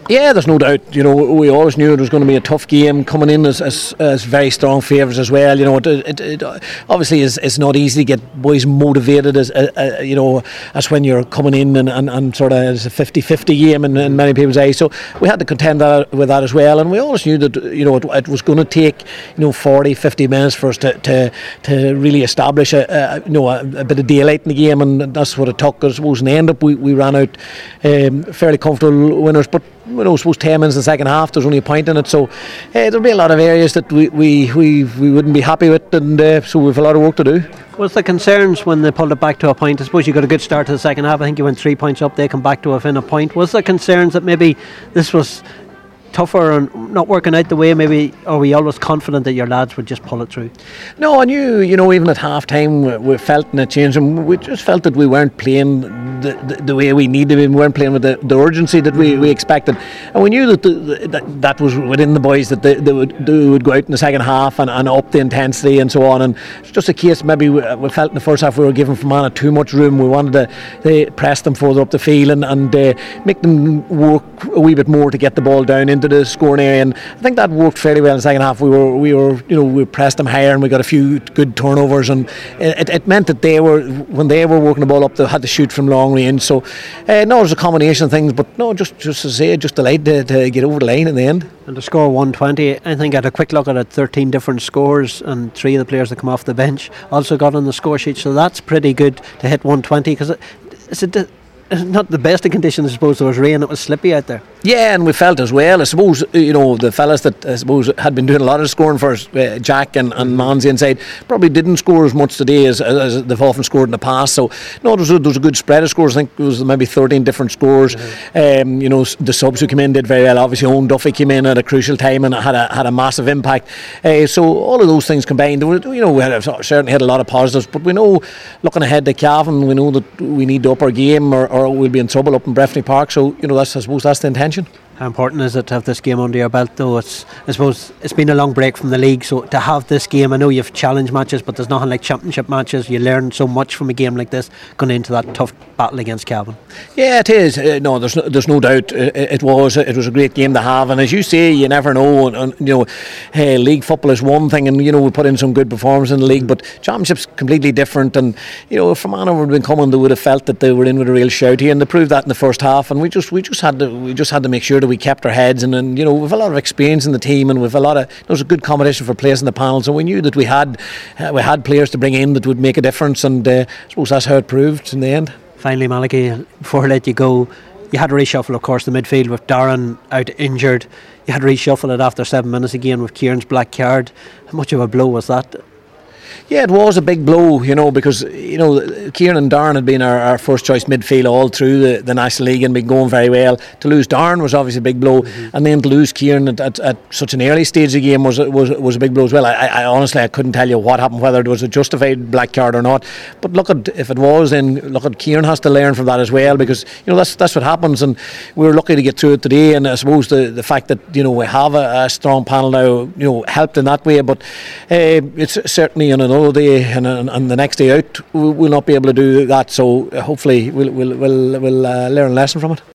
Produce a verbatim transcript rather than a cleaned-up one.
Yeah, there's no doubt. You know, we always knew it was going to be a tough game, coming in as as, as very strong favourites as well. You know, it, it, it obviously is it's not easy to get boys motivated as uh, uh, you know as when you're coming in and, and, and sort of as a fifty-fifty game in, in many people's eyes. So we had to contend that, with that as well, and we always knew that you know it, it was going to take you know forty, fifty minutes for us to to, to really establish a, a you know a, a bit of daylight in the game, and that's what it took. I suppose in the end up we, we ran out um, fairly comfortable winners, but you know, I suppose ten minutes in the second half, there's only a point in it, so uh, there'll be a lot of areas that we we, we, we wouldn't be happy with, and uh, so we've a lot of work to do. Was the concerns when they pulled it back to a point? I suppose you got a good start to the second half. I think you went three points up, they come back to within a point. Was there concerns that maybe this was tougher and not working out the way maybe, or were you always confident that your lads would just pull it through? No, I knew, you know, even at half time we, we felt in a change, and we just felt that we weren't playing the, the, the way we needed to be. We weren't playing with the, the urgency that we, we expected, and we knew that the, the, that, that was within the boys, that they, they, would, they would go out in the second half and, and up the intensity and so on. And it's just a case maybe we, we felt in the first half we were giving Fermanagh too much room. We wanted to they press them further up the field and, and uh, make them work a wee bit more to get the ball down into the scoring area, and I think that worked fairly well in the second half. We were, we were, you know, we pressed them higher, and we got a few good turnovers, and it, it meant that they were, when they were working the ball up, they had to shoot from long range. So, uh, no, it was a combination of things, but no, just, just to say, just delighted to, to get over the line in the end. And the score one twenty, I think I had a quick look at it, thirteen different scores, and three of the players that come off the bench also got on the score sheet, so that's pretty good to hit one twenty, because it, it's a not the best of conditions. I suppose there was rain, it was slippy out there. Yeah, and we felt as well, I suppose, you know, the fellas that I suppose had been doing a lot of scoring for us, uh, Jack and, and Manzi inside, probably didn't score as much today as, as they've often scored in the past. So no, there was, a, there was a good spread of scores. I think it was maybe thirteen different scores. Mm-hmm. um, you know, the subs who came in did very well. Obviously Owen Duffy came in at a crucial time and had a, had a massive impact. Uh, so all of those things combined, there were, you know, we had, certainly had a lot of positives, but we know, looking ahead to Cavan, we know that we need to up our game, or, or we'll be in trouble up in Breffni Park. So you know, that's, I suppose that's the intention. How important is it to have this game under your belt, though? It's, I suppose it's been a long break from the league, so to have this game, I know you've challenge matches, but there's nothing like championship matches. You learn so much from a game like this going into that tough battle against Cavan. Yeah, it is. Uh, no, there's no, there's no doubt. It, it was it was a great game to have, and as you say, you never know. And, and you know, hey, league football is one thing, and you know we put in some good performances in the league, but championship's completely different. And you know, if Fermanagh would have been coming, they would have felt that they were in with a real shout here, and they proved that in the first half. And we just we just had to we just had to make sure that we kept our heads, and, and you know we've a lot of experience in the team, and we've a lot of there was a good competition for place in the panel, so we knew that we had uh, we had players to bring in that would make a difference, and uh, I suppose that's how it proved in the end. Finally, Malachy, before I let you go, you had to reshuffle, of course, the midfield with Darren out injured. You had to reshuffle it after seven minutes again with Kieran's black card. How much of a blow was that? Yeah, it was a big blow, you know, because, you know, Kieran and Darren had been our, our first choice midfield all through the, the National League and been going very well. To lose Darren was obviously a big blow, mm-hmm. and then to lose Kieran at, at, at such an early stage of the game was was was a big blow as well. I, I honestly I couldn't tell you what happened, whether it was a justified black card or not. But look at if it was, then look at Kieran has to learn from that as well, because you know that's that's what happens, and we were lucky to get through it today. And I suppose the, the fact that you know we have a, a strong panel now, you know, helped in that way. But uh, it's certainly on another day and, and the next day out we'll not be able to do that. So hopefully we'll we'll we'll, we'll uh, learn a lesson from it.